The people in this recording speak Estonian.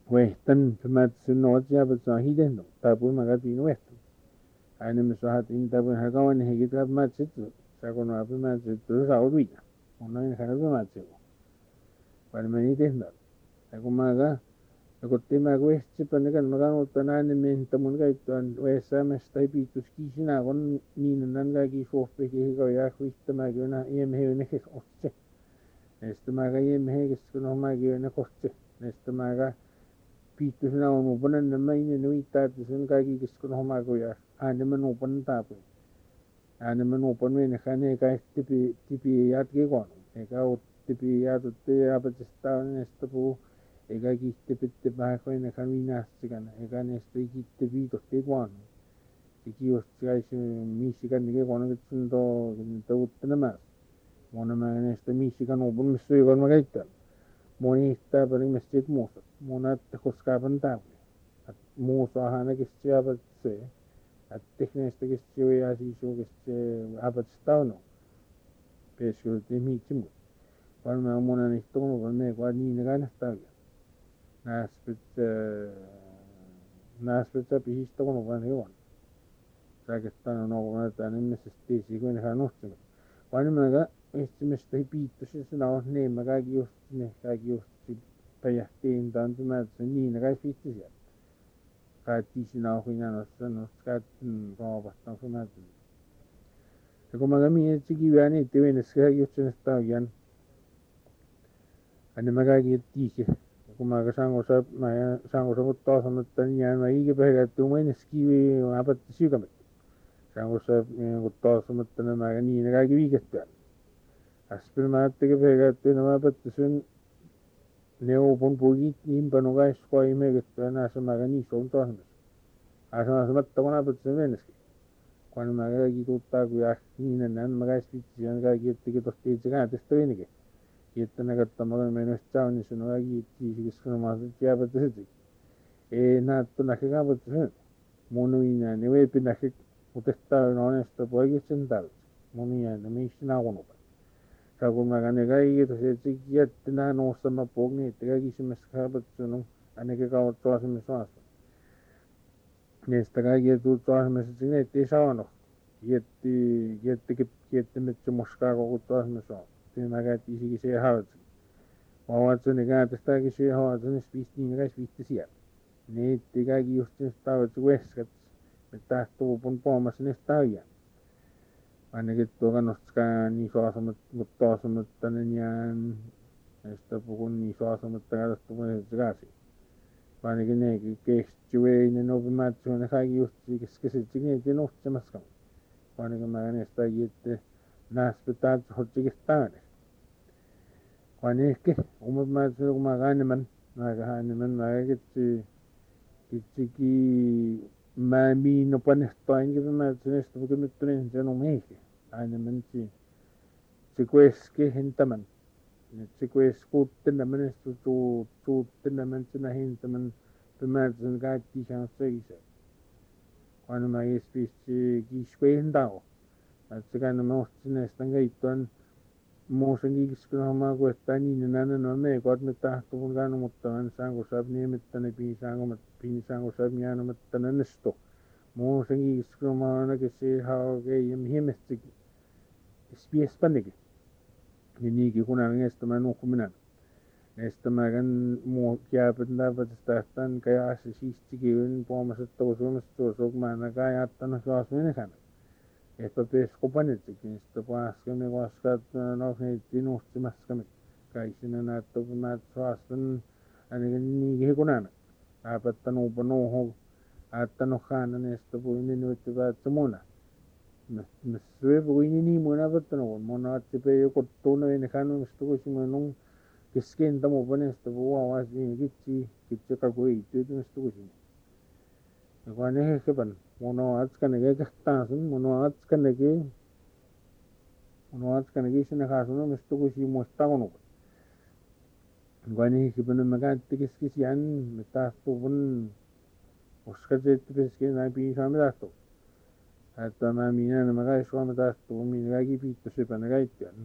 Huehtan pimatsin nootsia hidendo tapu magati huehtan ainem sohat in tapu hakawan higit pimatsit sakono pimatsit sa olvida onan hana pimatsit palmani tenda akumaga akotima huesti panagan magano tanan men tamun gaituan huesa mestai pitus kisina kon ninan gagi sofe ki ga huista magona yemhe ke otse estamaga yemhe kiskono magona kotse estamaga pitus na mo panan na may nuita tusun gagi kiskono magoya aneman open tapu aneman open men khane ka tipi yat ke kon eka tipi yat te apatsta nestapu ega kitte ba ko ne kamina sigana ega neste kitte bi to te kon iki osgai misigan ke kon kitsundo to utnama mona ma neste misigan open misu kon magaita monista per mestit musa monat koskapan tapu musa hana kistiapat se at tekneste kistia sisu kistia apatsta no pesio te michimu palma mona nistono con me qua ni negana sta naspetsa pihisto kono van hewan sakestana no kono tanen mesesti sikuen hanosti kwani maga estimeste piitto sina ne maga gius ne kagius payahtiin tantu matsa ni naga fittisia kaati sina huina no skat roobastan sumatsa ko maga mi tsiki viani te venes kagius sta yan ane maga gitti kumaga sango sa maya sango sa tosa tanya mai ke pega tu mai skiwi apat sugam sango sa tosa matana maga ni naga gi gesta aspir matte ke pega tu na apat sun neo pon pogi im panoga skoi me gesta na sa maga ni son tosa asa sa matta kona apat sun kwan maga gi tutta gu ya ni nan maga spiti ga gi te to te ga testo ni Kittana kattamaga menos chauni sunagi kisikisuna masu chiapa tisi na to nakega but monuina newe pinakik utesta honesta poigi sental monuina nemishina gono sagumaga negai to se chikiatina no sama pogni tega kisimeska but suno aneke ka to asmeso nesta ga yetu to asmesine te sawano yetti metso moska go to asmeso maga tisi se haut waatsu ne ga testa ki se haut ne spisti ne ga spisti sia ne te ga gi ustin sta tu weskat ta to pon pomas ne sta ya ane ke to ga noska ni so asamat mutta asamat tanyan esta pokon ni so asamat ta to ne zgasi ane ke ne ke chue ne no matsu ne ga gi usti ke se tinge ke no chamaska ane ke ma ne sta yette nas petat hotje stane waneke matsu magane man magane man mageti ki mami no panesto inge matsu nesto que metren no meke ane man si queske hentaman si queskutten man esto tu man na hentaman matsu ga ti chance ise ane mai spisi ki skwendao Atsagan mo sinestan gaitan mo sangi kiskuna ma ko tani nana no me ko me ta to gano mutan sango sab ne metane pi sango sab nyana metane nesto mo sangi kiskuna ma na ke se ha ge yem hemestik spies panege ni ki kuna ngesto ma no kumina nesta magan mo kya penda patstan kaya asisti ki un po ma to so ma na kaya tan so asmene kana esto te skopanet que esto pas que me waskat no que tino más que kai sinana to mat swastan ani ni ge kunana apatan upano ho atano khana esto puini no te va tsmona me sue puini ni mona patano mona te pe yo kotono en khano esto ko simano que skenta mo pone esto wa was ni gichi ka goi te esto ko Iguane que pan, mono ats kanege kastasun, mono ats kanege sina khasuno mesto kusi mosta kono. Iguane que pan magante que skisian metasto bun oskate peske na pi samdasto. Hatta ma mina na maga shwa metasto mi gagi pi to sepa na gaitian.